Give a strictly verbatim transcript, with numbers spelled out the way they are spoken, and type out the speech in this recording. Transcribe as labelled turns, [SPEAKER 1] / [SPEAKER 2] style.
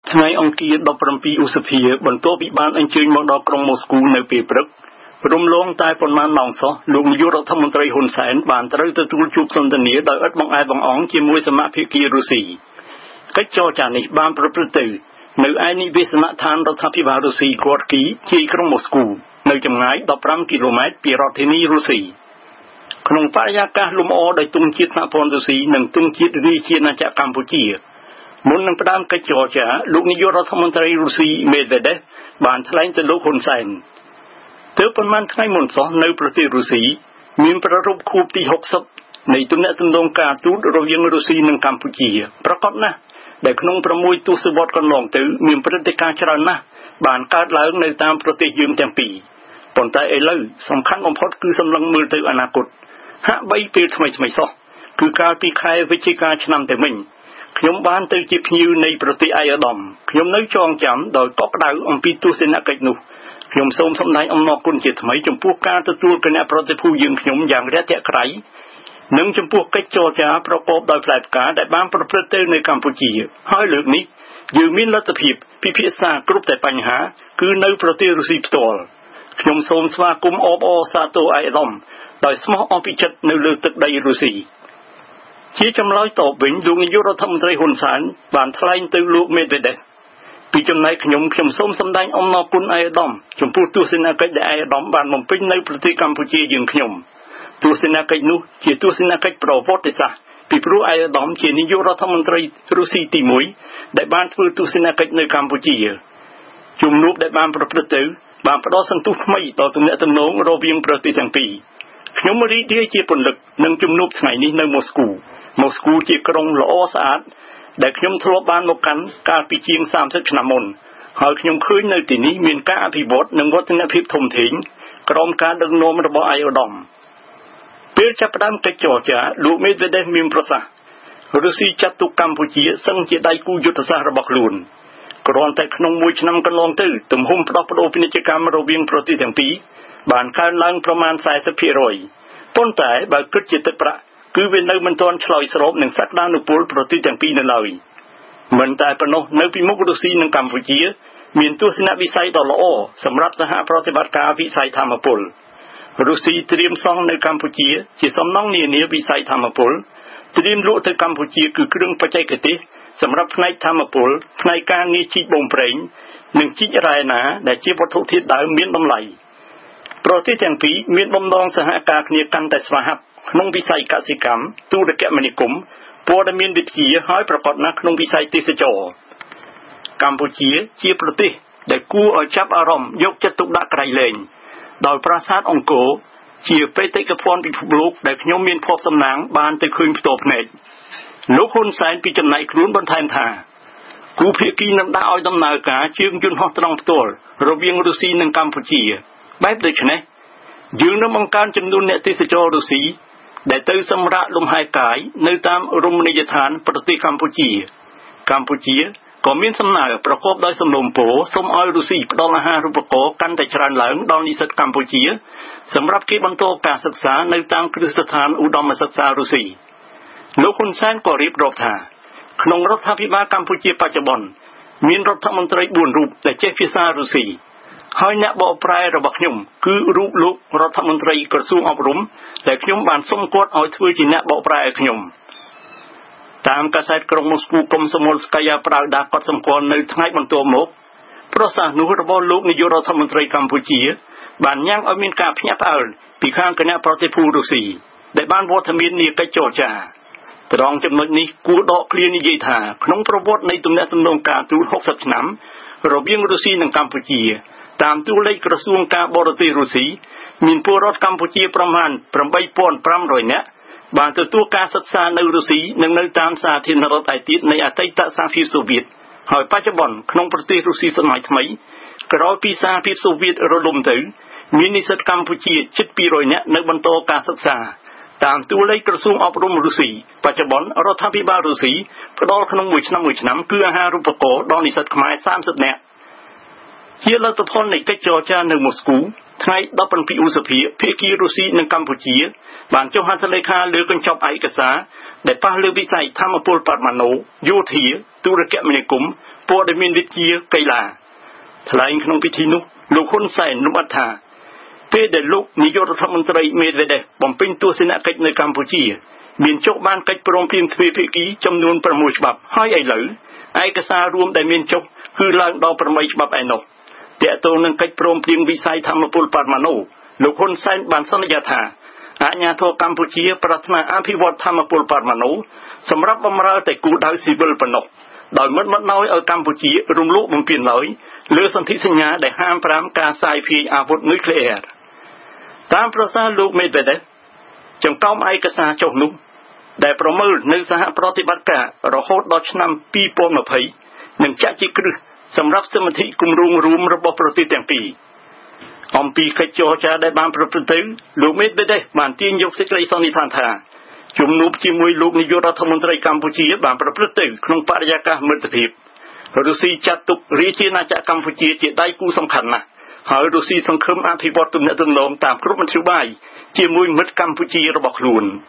[SPEAKER 1] ថ្ងៃអង្គារដប់ប្រាំពីរឧសភាបន្ទាប់ពីបានអញ្ជើញមកដល់ក្រុងម៉ូស្គូនៅពេលព្រឹករំលងតែប៉ុន្មានម៉ោងសោះលោកនាយករដ្ឋមន្ត្រីហ៊ុនសែនបានត្រូវទទួលជួបសន្ទនាដោយឥតបង្អែបង្អង់ជាមួយសមាភិកីរុស្ស៊ីកិច្ចចរចានេះបានប្រព្រឹត្តទៅនៅឯនិវេសនដ្ឋានរដ្ឋាភិបាលរុស្ស៊ីហ្គតគីជាយក្រុងម៉ូស្គូនៅចម្ងាយដប់ប្រាំគីឡូម៉ែត្រពីរដ្ឋធានីរុស្ស៊ីក្នុងបរិយាកាសលំអដោយទង់ជាតិសហព័ន្ធរុស្ស៊ីនិងទង់ជាតិរាជាណាចក្រកម្ពុជាមុននឹងផ្ដើមកិច្ចចរចាលោកនាយករដ្ឋមន្ត្រីរុស្ស៊ីមេដវេដេវបានថ្លែងទៅលោកហ៊ុនសែនទើបប៉ុន្មានថ្ងៃមុនសោះនៅប្រទេសរុស្ស៊ីមានប្រារព្ធខួបទីហុកសិបនៃទំនាក់ទំនងការទូតរវាងរុស្ស៊ីនិងកម្ពុជាប្រកបណាស់ដែលក្នុងប្រាំមួយទសវត្សរ៍កន្លងទៅមានព្រឹត្តិការណ៍ច្រើនណាស់បានកើតឡើងនៅតាមប្រទេសយើងទាំងពីរប៉ុន្តែឥឡូវសំខាន់បំផុតគឺសម្លឹងមើលទៅអនាគតហាក់បីពេលថ្មីថ្មីសោះគឺកាលពីខែវិច្ឆិកាឆ្នាំទៅវិញខ្ញុំបានទៅជាភ្ញៀវនៃប្រទេសអៃឧត្តមខ្ញុំនៅចងចាំដោយកក់ក្ដៅអំពីទស្សនកិច្ចនោះខ្ញុំសូមសម្ដែងអំណរគុណជាថ្មីចំពោះការទទួលគណៈប្រតិភូយើងខ្ញុំយ៉ាងរាក់ទាក់ក្រៃនិងចំពោះកិច្ចចរចាប្រកបដោយផ្លែផ្កាដែលបានប្រព្រឹត្តទៅនៅកម្ពុជាហើយលើកនេះយើងមានលទ្ធភាពពិភាក្សាគ្រប់តែបញ្ហាគឺនៅប្រទេសរុស្ស៊ីផ្ទាល់ខ្ញុំសូមស្វាគមន៍អបអរសាទរអៃឧត្តមដោយស្មោះអរពីចិត្តនៅលើទឹកដីរុស្ស៊ីជាចម្លើយតបវិញលោកនាយករដ្ឋមន្ត្រីហ៊ុនសែនបានថ្លែងទៅលោកមេដវេដេវពីចំណែកខ្ញុំខ្ញុំសូមសម្ដែងអំណរគុណអៃឧត្តមចំពោះទស្សនកិច្ចដែលអៃឧត្តមបានបំពេញនៅប្រទេសកម្ពុជាយើងខ្ញុំទស្សនកិច្ចនោះជាទស្សនកិច្ចប្រវត្តិសាស្ត្រពីព្រោះអៃឧត្តមជានាយករដ្ឋមន្ត្រីរុស្ស៊ីទីមួយដែលបានធ្វើទស្សនកិច្ចនៅកម្ពុជាជំនួបដែលបានប្រព្រឹត្តទៅបានផ្ដល់សន្ទុះថ្មីដល់ទំនាក់ទំនងរវាងប្រទេសទាំងពីរខ្ញុំរីករាយជាពលិកនឹងជំនួបថ្ងៃនេះនៅម៉ូស្គូម៉ូស្គូជាក្រុងល្អស្អាតដែលខ្ញុំធ្លាប់បានមកកាន់កាលពីជាងសាមសិបឆ្នាំមុនហើយខ្ញុំឃើញនៅទីនេះមានការអភិវឌ្ឍនិងវឌ្ឍនភាពធំធេងក្រោមការដឹកនាំរបស់អៃឧត្តមពេលចាប់ផ្ដើមកិច្ចចរចាលោកមេដវេដេវមានប្រសាសន៍រុស្ស៊ីចាត់ទុកកម្ពុជាសឹងជាដៃគូយុទ្ធសាស្ត្ររបស់ខ្លួនគ្រាន់តែក្នុងមួយឆ្នាំកន្លងទៅទំហំផ្ដោះប្ដូរពាណិជ្ជកម្មរវាងប្រទេសទាំងពីរបានកើនឡើងប្រមាណ สี่สิบភាគរយ ប៉ុន្តែបើគិតជាទឹកប្រាក់គឺវានៅមិនទាន់ឆ្លើយស្របនឹងសក្តានុពលប្រទេសទាំងពីរនៅឡើយមិនតែប៉ុណ្ណោះនៅពីមុខរុស្ស៊ីនិងកម្ពុជាមានទស្សនវិស័យដ៏ល្អសម្រាប់សហប្រតិបត្តិការវិស័យធម្មពលរុស្ស៊ីត្រៀមសង់នៅកម្ពុជាជាសំណង់នានាវិស័យធម្មពលត្រៀមលក់ទៅកម្ពុជាគឺគ្រឿងបច្ចេកទេសសម្រាប់ផ្នែកធម្មពលផ្នែកការងារជីកបូមប្រេងនិងជីករ៉ែណាដែលជាវត្ថុធាតុដើមមានតម្លៃប្រទេសទាំងពីរមានបំណងសហការគ្នាកាន់តែស្វាហាប់ក្នុងវិស័យកសិកម្មទូរគមនាគមន៍ព័ត៌មានវិទ្យាហើយប្រកបណាស់ក្នុងវិស័យទេសចរណ៍កម្ពុជាជាប្រទេសដែលគួរឲ្យចាប់អារម្មណ៍យកចិត្តទុកដាក់ក្រៃលែងដោយប្រាសាទអង្គរជាបេតិកភណ្ឌពិភពលោកដែលខ្ញុំមានភ័ព្វសំណាងបានទៅឃើញផ្ទាល់ភ្នែកលោកហ៊ុនសែនពីចំណែកខ្លួនបន្ថែមថាគូភាគីនឹងដាក់ឲ្យដំណើរការជើងយន្តហោះត្រង់ផ្ទាល់រវាងរុស្ស៊ីនិងកម្ពុជាបែបដូច្នេះយើងនឹងបង្កើនចំនួនអ្នកទេសចររុស្ស៊ីដែលទៅសម្រាកលំហែកាយនៅតាមរមណីយដ្ឋានប្រទេសកម្ពុជាកម្ពុជាក៏មានសំណើប្រកបដោយសំណូមពរសូមឲ្យរុស្ស៊ីផ្ដល់អាហារូបករណ៍កាន់តែច្រើនឡើងដល់និស្សិតកម្ពុជាសម្រាប់គេបន្តការសិក្សានៅតាមគ្រឹះស្ថានឧត្តមសិក្សារុស្ស៊ីលោកហ៊ុនសែនក៏រៀបរាប់ថាក្នុងរដ្ឋាភិបាលកម្ពុជាបច្ចុប្បន្នមានរដ្ឋមន្ត្រីបួនរូបដែលចេះភាសារុស្ស៊ីហើយអ្នកបកប្រែរបស់ខ្ញុំគឺរូបលោករដ្ឋមន្ត្រីក្រសួងអប់រំដែលខ្ញុំបានសុំគាត់ឲ្យធ្វើជាអ្នកបកប្រែឲ្យខ្ញុំតាមកាសែតក្រុងម៉ូស្គូកុំសមលស្កាយាប្រាវដាគាត់សម្គាល់នៅថ្ងៃបន្ទាប់មកប្រសាសន៍នោះរបស់លោកនាយករដ្ឋមន្ត្រីកម្ពុជាបានញ៉ាំងឲ្យមានការភ្ញាក់ផ្អើលពីខាងគណៈប្រតិភូរុស្ស៊ីដែលបានវត្តមាននាកិច្ចចរចាត្រង់ចំណុចនេះគួរដកឃ្លានិយាយថាក្នុងប្រវត្តិនៃទំនាក់ទំនងការទូតហុកសិបឆ្នាំរវាងរុស្ស៊ីនិងកម្ពុជាតាមតួលេខក្រសួងការបរទេសរុស្ស៊ីមានពលរដ្ឋកម្ពុជាប្រមាណ ប្រាំបីពាន់ប្រាំរយ នាក់បានទទួលការសិក្សានៅរុស្ស៊ីនិងនៅតាមសាធារណរដ្ឋឯទៀតនៃអតីតសហភាពសូវៀតហើយបច្ចុប្បន្នក្នុងប្រទេសរុស្ស៊ីសម័យថ្មីក្រោយពីសហភាពសូវៀតរលំទៅមាននិស្សិតកម្ពុជាជិតពីររយនាក់នៅបន្តការសិក្សាតាមតួលេខក្រសួងអប់រំរុស្ស៊ីបច្ចុប្បន្នរដ្ឋាភិបាលរុស្ស៊ីផ្ដល់ក្នុងមួយឆ្នាំមួយឆ្នាំគឺអាហារូបករណ៍ដល់និស្សិតខ្មែរសាមសិបនាក់ជាលទ្ធផលនៃកិច្ចចរចានៅម៉ូស្គូថ្ងៃដប់ប្រាំពីរឧសភាភាគីរុស្ស៊ីនិងកម្ពុជាបានចុះហត្ថលេខាលើកញ្ចប់ឯកសារដែលប៉ះលើវិស័យធម្មពលបរមាណូយោធាទូរគមនាគមន៍ព័ត៌មានវិទ្យាកីឡាថ្លែងក្នុងពិធីនោះលោកហ៊ុនសែនលំអិតថាពេលដែលលោកនាយករដ្ឋមន្ត្រីមេដវេដេវបំពេញទស្សនកិច្ចនៅកម្ពុជាមានចុះបានកិច្ចព្រមព្រៀងទ្វេភាគីចំនួនប្រាំមួយច្បាប់ហើយឥឡូវឯកសាររួមដែលមានចុះគឺឡើងដល់ប្រាំបីច្បាប់ឯណោះទាក់ទងនឹងកិច្ចព្រមព្រៀងវិស័យធម្មពលបរមាណូលោកហ៊ុនសែនបានសន្យាថាអាជ្ញាធរកម្ពុជាប្រាថ្នាអភិវឌ្ឍធម្មពលបរមាណូសម្រាប់បម្រើតែគោលដៅស៊ីវិលប៉ុណ្ណោះដោយមិនមិនដោយឲ្យកម្ពុជារំលោភបំពានឡើយលើសន្ធិសញ្ញាដែលហាមប្រាមការសាយភាយអាវុធនុយក្លេអ៊ែរតាមប្រសាសន៍លោកមេដវេដេវចង្កោមឯកសារចុះនោះដែលប្រមើលនៅសហប្រតិបត្តិការរហូតដល់ឆ្នាំពីរពាន់ยี่สิบនឹងចាក់ជាគ្រឹះសម្រាប់សមាធិគម្រោងរួមរបស់ប្រទេសទាំងពីរអំពីកិច្ចចរចាដែលបានប្រព្រឹត្តទៅលោកមេដវេដេវបានទាញយកសេចក្តីសន្និដ្ឋានថាជំនួបជាមួយលោកនាយករដ្ឋមន្ត្រីកម្ពុជាបានប្រព្រឹត្តទៅក្នុងបរិយាកាសមិត្តភាពរុស្ស៊ីចាត់ទុករាជាណាចក្រកម្ពុជាជាដៃគូសំខាន់ណាស់ហើយរុស្ស៊ីសង្ឃឹមអភិវឌ្ឍទំនាក់ទំនងតាមគ្រប់មធ្យោបាយជាមួយមិត្តកម្ពុជារបស់ខ្លួន